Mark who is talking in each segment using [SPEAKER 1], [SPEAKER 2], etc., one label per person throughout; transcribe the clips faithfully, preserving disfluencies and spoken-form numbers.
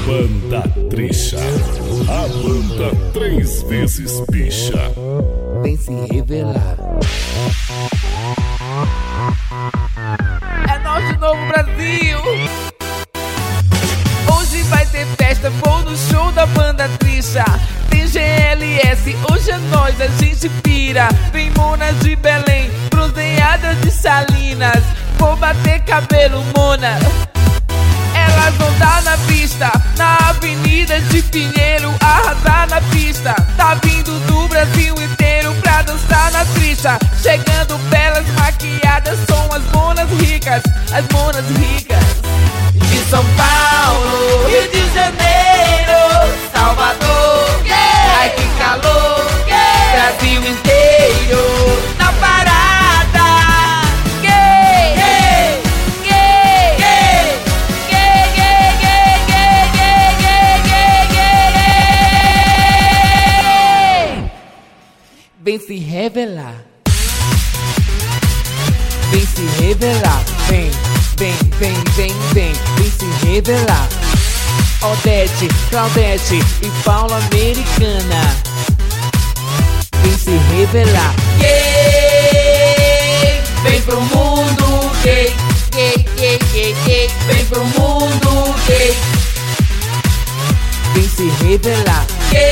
[SPEAKER 1] Banda Trisha, a banda três vezes bicha.
[SPEAKER 2] Vem se revelar.
[SPEAKER 3] É nós de novo, Brasil. Hoje vai ter festa, vou no show da banda Trisha. Tem G L S, hoje é nós, a gente pira. Vem Mona de Belém, bronzeada de Salinas. Vou bater cabelo, Mona. Elas vão dar na pista, na avenida de Pinheiro, arrasar na pista. Tá vindo do Brasil inteiro pra dançar na Trisha. Chegando belas, maquiadas, são as monas ricas, as monas ricas. De São Paulo, Rio de Janeiro, Salvador, yeah. Ai que calor, yeah. Brasil inteiro na parada, yeah. Yeah. Yeah. Yeah. Yeah. Yeah. Yeah. Yeah. Yeah. Yeah. Yeah. Vem se revelar. Vem se revelar, vem, vem, vem, vem, vem, vem se revelar. Odete, Claudete e Paula Americana. Vem se revelar. Gay, vem pro mundo gay, gay, gay, gay, gay. Vem pro mundo gay. Vem se revelar.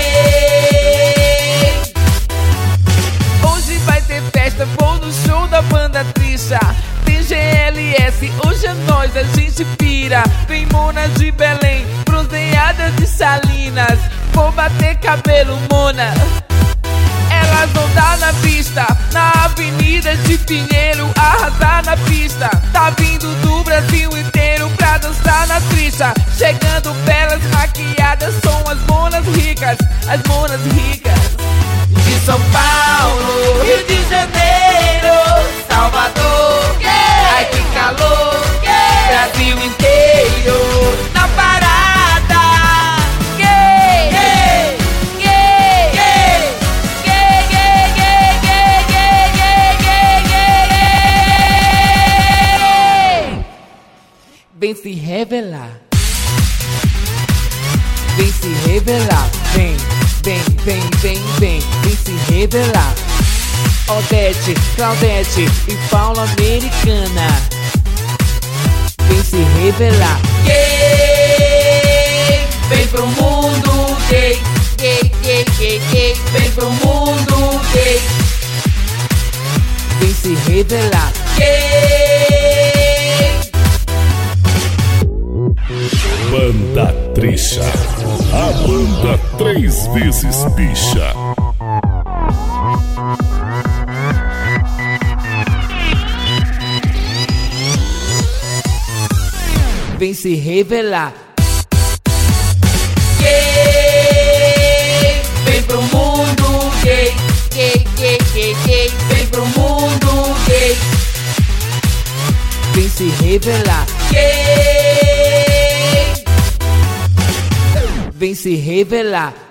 [SPEAKER 3] Gay. Hoje vai ter festa, vou no show da banda Trisha. Tem G L S, hoje é nós, a gente pira. Vem Mona de Belém, bronzeada de Salinas. Vou bater cabelo, Mona. Elas vão dar na pista, na avenida de Pinheiro, arrasar na pista. Tá vindo do Brasil inteiro pra dançar na Trisha. Chegando belas, maquiadas, são as monas ricas, as monas ricas. De São Paulo, Rio de Janeiro, Salvador, yeah. Ai que calor, yeah. Brasil inteiro na parada, yeah. Yeah. Yeah. Yeah. Yeah. Yeah. Yeah. Yeah. Yeah. Yeah. Yeah. Vem se revelar. Vem se revelar, vem, vem, vem, vem, vem, vem se revelar. Odete, Claudete e Paula Americana. Vem se revelar. Gay, vem pro mundo gay, gay, gay, gay, gay. Vem pro mundo gay. Vem se revelar. Gay.
[SPEAKER 1] Banda Trisha, a banda três vezes bicha.
[SPEAKER 3] Vem se revelar. Gay, vem pro mundo gay, gay, gay, gay, gay. Vem pro mundo gay. Vem se revelar. Gay, vem se revelar.